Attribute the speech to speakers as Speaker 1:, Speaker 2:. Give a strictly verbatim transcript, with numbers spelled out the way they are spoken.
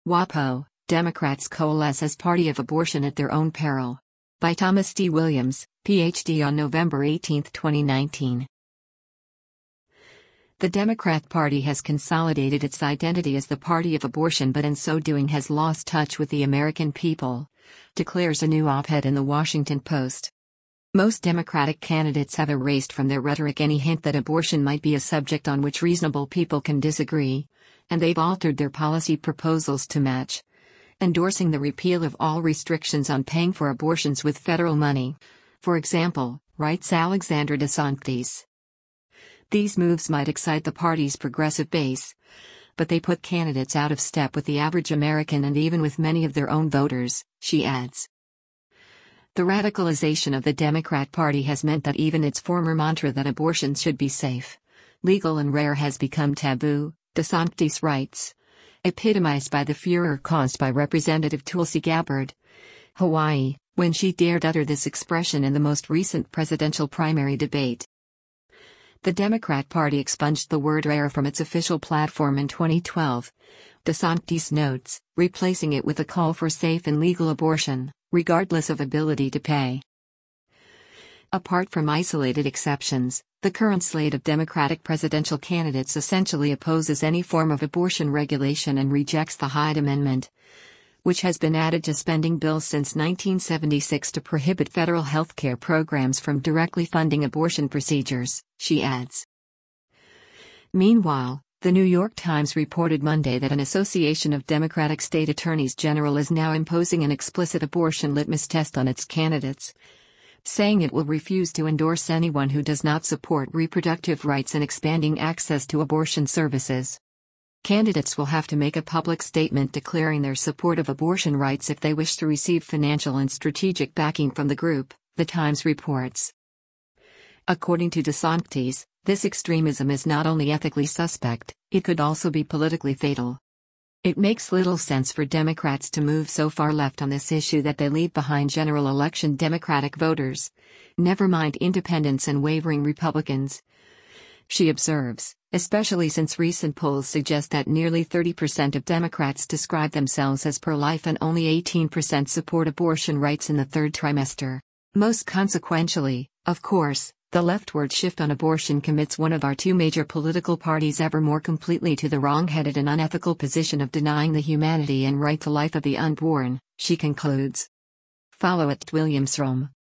Speaker 1: WAPO, Democrats coalesce as party of abortion at their own peril. By Thomas D. Williams, P H D on November eighteenth, twenty nineteen. The Democrat Party has consolidated its identity as the party of abortion, but in so doing has lost touch with the American people, declares a new op-ed in the Washington Post. Most Democratic candidates have erased from their rhetoric any hint that abortion might be a subject on which reasonable people can disagree, and they've altered their policy proposals to match, endorsing the repeal of all restrictions on paying for abortions with federal money, for example, writes Alexandra DeSantis. These moves might excite the party's progressive base, but they put candidates out of step with the average American and even with many of their own voters, she adds. The radicalization of the Democrat Party has meant that even its former mantra that abortions should be safe, legal and rare has become taboo, DeSantis writes, epitomized by the furor caused by Representative Tulsi Gabbard, Hawaii, when she dared utter this expression in the most recent presidential primary debate. The Democrat Party expunged the word rare from its official platform in twenty twelve, DeSantis notes, replacing it with a call for safe and legal abortion, regardless of ability to pay. Apart from isolated exceptions, the current slate of Democratic presidential candidates essentially opposes any form of abortion regulation and rejects the Hyde Amendment, which has been added to spending bills since nineteen seventy-six to prohibit federal health care programs from directly funding abortion procedures, she adds. Meanwhile, the New York Times reported Monday that an association of Democratic state attorneys general is now imposing an explicit abortion litmus test on its candidates, saying it will refuse to endorse anyone who does not support reproductive rights and expanding access to abortion services. Candidates will have to make a public statement declaring their support of abortion rights if they wish to receive financial and strategic backing from the group, the Times reports. According to DeSantis, this extremism is not only ethically suspect, it could also be politically fatal. It makes little sense for Democrats to move so far left on this issue that they leave behind general election Democratic voters, never mind independents and wavering Republicans, she observes, especially since recent polls suggest that nearly thirty percent of Democrats describe themselves as pro-life and only eighteen percent support abortion rights in the third trimester. Most consequentially, of course, the leftward shift on abortion commits one of our two major political parties ever more completely to the wrong-headed and unethical position of denying the humanity and right to life of the unborn, she concludes. Follow at Williamsrom.